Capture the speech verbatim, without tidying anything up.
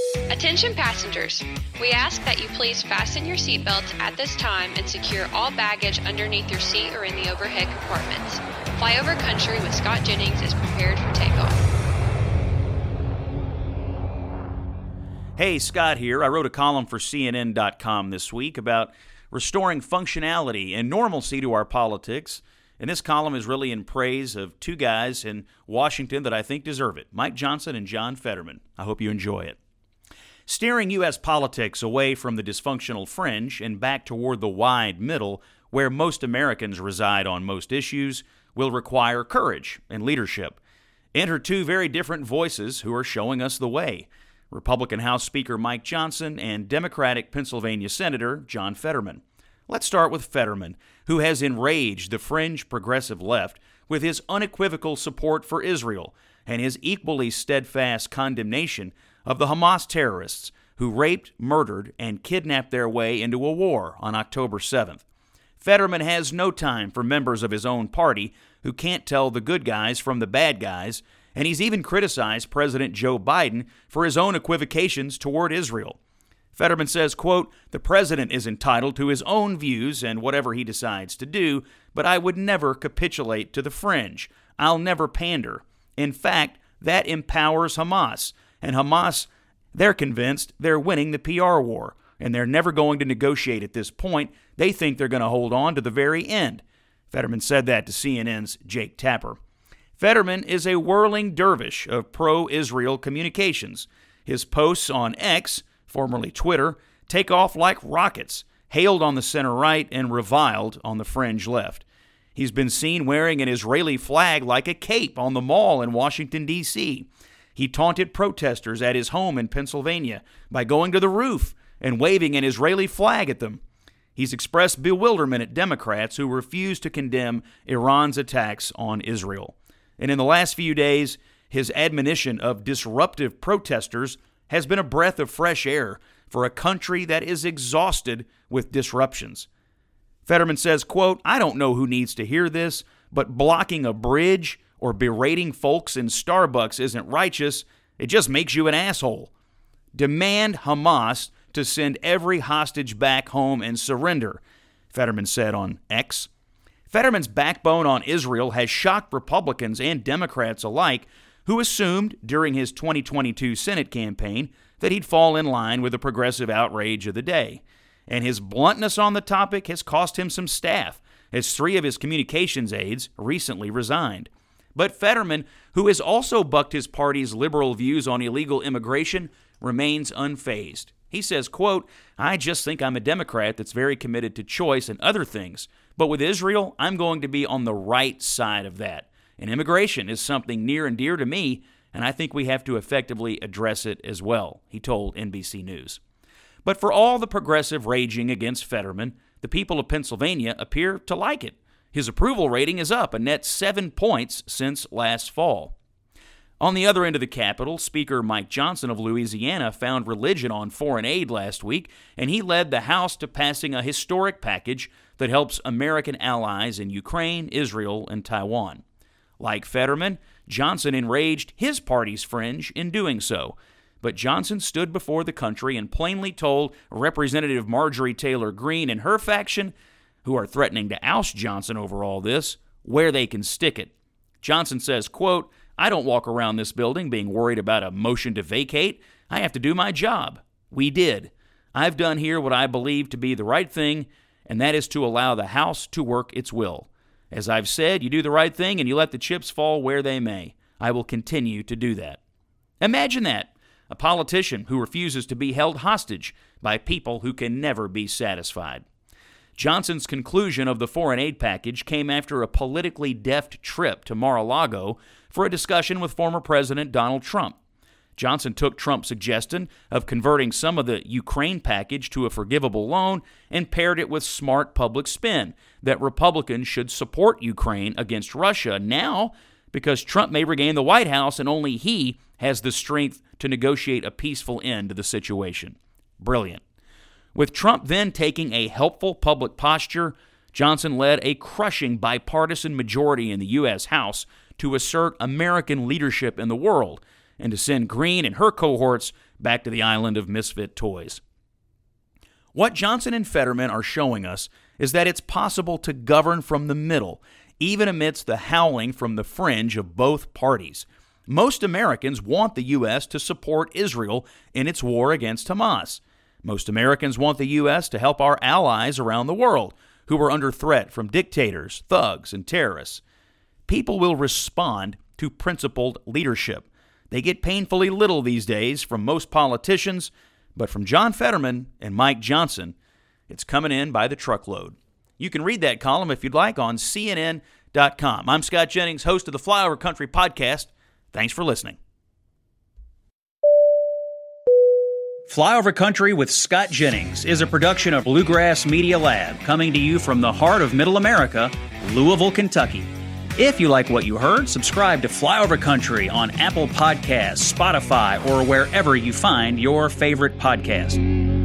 Attention passengers, we ask that you please fasten your seatbelts at this time and secure all baggage underneath your seat or in the overhead compartments. Flyover Country with Scott Jennings is prepared for takeoff. Hey, Scott here. I wrote a column for C N N dot com this week about restoring functionality and normalcy to our politics. And this column is really in praise of two guys in Washington that I think deserve it, Mike Johnson and John Fetterman. I hope you enjoy it. Steering U S politics away from the dysfunctional fringe and back toward the wide middle, where most Americans reside on most issues, will require courage and leadership. Enter two very different voices who are showing us the way: Republican House Speaker Mike Johnson and Democratic Pennsylvania Senator John Fetterman. Let's start with Fetterman, who has enraged the fringe progressive left with his unequivocal support for Israel and his equally steadfast condemnation of the Hamas terrorists who raped, murdered, and kidnapped their way into a war on October seventh. Fetterman has no time for members of his own party who can't tell the good guys from the bad guys, and he's even criticized President Joe Biden for his own equivocations toward Israel. Fetterman says, quote, "The president is entitled to his own views and whatever he decides to do, but I would never capitulate to the fringe. I'll never pander. In fact, that empowers Hamas. And Hamas, they're convinced they're winning the P R war, and they're never going to negotiate at this point. They think they're going to hold on to the very end." Fetterman said that to C N N's Jake Tapper. Fetterman is a whirling dervish of pro-Israel communications. His posts on X, formerly Twitter, take off like rockets, hailed on the center right and reviled on the fringe left. He's been seen wearing an Israeli flag like a cape on the mall in Washington, D C He taunted protesters at his home in Pennsylvania by going to the roof and waving an Israeli flag at them. He's expressed bewilderment at Democrats who refuse to condemn Iran's attacks on Israel. And in the last few days, his admonition of disruptive protesters has been a breath of fresh air for a country that is exhausted with disruptions. Fetterman says, quote, "I don't know who needs to hear this, but blocking a bridge or berating folks in Starbucks isn't righteous. It just makes you an asshole. Demand Hamas to send every hostage back home and surrender," Fetterman said on X. Fetterman's backbone on Israel has shocked Republicans and Democrats alike, who assumed during his twenty twenty-two Senate campaign that he'd fall in line with the progressive outrage of the day. And his bluntness on the topic has cost him some staff, as three of his communications aides recently resigned. But Fetterman, who has also bucked his party's liberal views on illegal immigration, remains unfazed. He says, quote, "I just think I'm a Democrat that's very committed to choice and other things. But with Israel, I'm going to be on the right side of that. And immigration is something near and dear to me, and I think we have to effectively address it as well," he told N B C News. But for all the progressive raging against Fetterman, the people of Pennsylvania appear to like it. His approval rating is up a net seven points since last fall. On the other end of the Capitol, Speaker Mike Johnson of Louisiana found religion on foreign aid last week, and he led the House to passing a historic package that helps American allies in Ukraine, Israel, and Taiwan. Like Fetterman, Johnson enraged his party's fringe in doing so. But Johnson stood before the country and plainly told Representative Marjorie Taylor Greene and her faction, who are threatening to oust Johnson over all this, where they can stick it. Johnson says, quote, "I don't walk around this building being worried about a motion to vacate. I have to do my job. We did. I've done here what I believe to be the right thing, and that is to allow the House to work its will. As I've said, you do the right thing and you let the chips fall where they may. I will continue to do that." Imagine that, a politician who refuses to be held hostage by people who can never be satisfied. Johnson's conclusion of the foreign aid package came after a politically deft trip to Mar-a-Lago for a discussion with former President Donald Trump. Johnson took Trump's suggestion of converting some of the Ukraine package to a forgivable loan and paired it with smart public spin that Republicans should support Ukraine against Russia now because Trump may regain the White House and only he has the strength to negotiate a peaceful end to the situation. Brilliant. With Trump then taking a helpful public posture, Johnson led a crushing bipartisan majority in the U S House to assert American leadership in the world and to send Green and her cohorts back to the island of misfit toys. What Johnson and Fetterman are showing us is that it's possible to govern from the middle, even amidst the howling from the fringe of both parties. Most Americans want the U S to support Israel in its war against Hamas. Most Americans want the U S to help our allies around the world who are under threat from dictators, thugs, and terrorists. People will respond to principled leadership. They get painfully little these days from most politicians, but from John Fetterman and Mike Johnson, it's coming in by the truckload. You can read that column if you'd like on C N N dot com. I'm Scott Jennings, host of the Flyover Country podcast. Thanks for listening. Flyover Country with Scott Jennings is a production of Bluegrass Media Lab, coming to you from the heart of Middle America, Louisville, Kentucky. If you like what you heard, subscribe to Flyover Country on Apple Podcasts, Spotify, or wherever you find your favorite podcast.